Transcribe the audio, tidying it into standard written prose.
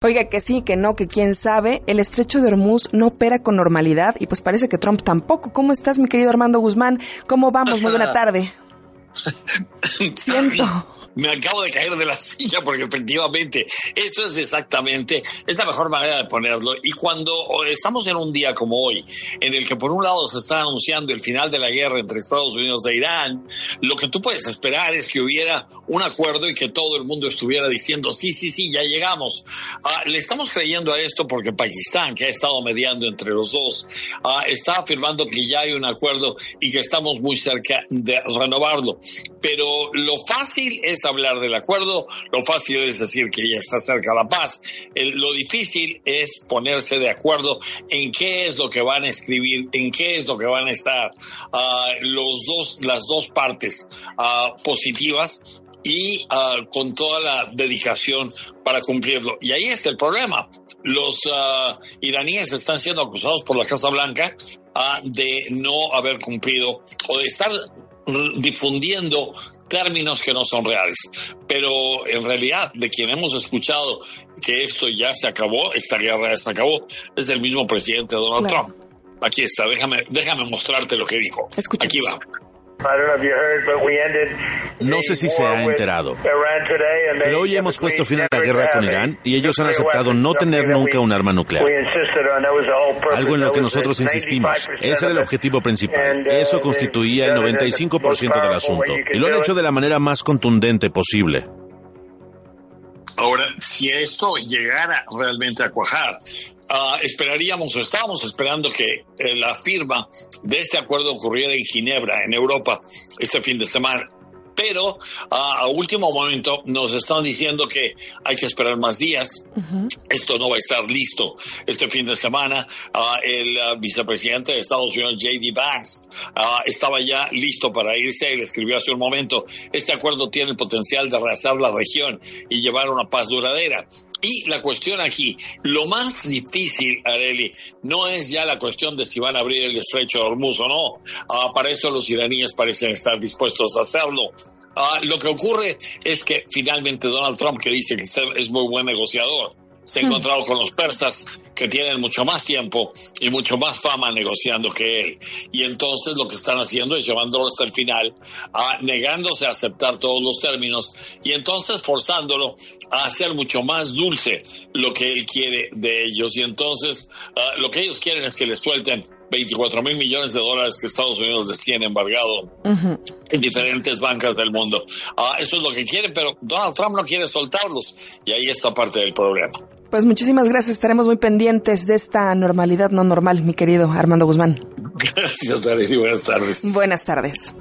Oiga, que sí, que no, que quién sabe. El estrecho de Hormuz no opera con normalidad y pues parece que Trump tampoco. ¿Cómo estás, mi querido Armando Guzmán? ¿Cómo vamos? Muy buena tarde. Siento. Me acabo de caer de la silla porque efectivamente eso es exactamente, es la mejor manera de ponerlo. Y cuando estamos en un día como hoy, en el que por un lado se está anunciando el final de la guerra entre Estados Unidos e Irán, lo que tú puedes esperar es que hubiera un acuerdo y que todo el mundo estuviera diciendo sí, ya llegamos. Le estamos creyendo a esto porque Pakistán, que ha estado mediando entre los dos, está afirmando que ya hay un acuerdo y que estamos muy cerca de renovarlo. Pero lo fácil es hablar del acuerdo, lo fácil es decir que ya está cerca la paz. Lo difícil es ponerse de acuerdo en qué es lo que van a escribir, en qué es lo que van a estar las dos partes positivas y con toda la dedicación para cumplirlo. Y ahí está el problema. Los iraníes están siendo acusados por la Casa Blanca de no haber cumplido o de estar difundiendo términos que no son reales, pero en realidad de quien hemos escuchado que esto ya se acabó, esta guerra ya se acabó, es el mismo presidente Donald Trump. Aquí está, déjame mostrarte lo que dijo. Escuchemos. Aquí va. No sé si se ha enterado, pero hoy hemos puesto fin a la guerra con Irán y ellos han aceptado no tener nunca un arma nuclear. Algo en lo que nosotros insistimos. Ese era el objetivo principal. Eso constituía el 95% del asunto. Y lo han hecho de la manera más contundente posible. Ahora, si esto llegara realmente a cuajar, estábamos esperando que la firma de este acuerdo ocurriera en Ginebra, en Europa, este fin de semana. Pero a último momento nos están diciendo que hay que esperar más días. Uh-huh. Esto no va a estar listo este fin de semana. El vicepresidente de Estados Unidos, J.D. Vance, estaba ya listo para irse. Él escribió hace un momento, este acuerdo tiene el potencial de rehacer la región y llevar una paz duradera. Y la cuestión aquí, lo más difícil, Arely, no es ya la cuestión de si van a abrir el estrecho de Hormuz o no. Para eso los iraníes parecen estar dispuestos a hacerlo. Lo que ocurre es que finalmente Donald Trump, que dice que es muy buen negociador, se ha encontrado con los persas que tienen mucho más tiempo y mucho más fama negociando que él. Y entonces lo que están haciendo es llevándolo hasta el final, negándose a aceptar todos los términos y entonces forzándolo a hacer mucho más dulce lo que él quiere de ellos. Y entonces lo que ellos quieren es que les suelten $24,000 millones que Estados Unidos les tiene embargado en diferentes bancas del mundo. Eso es lo que quieren, pero Donald Trump no quiere soltarlos y ahí está parte del problema. Pues muchísimas gracias, estaremos muy pendientes de esta normalidad no normal, mi querido Armando Guzmán. Gracias, Arely, buenas tardes. Buenas tardes.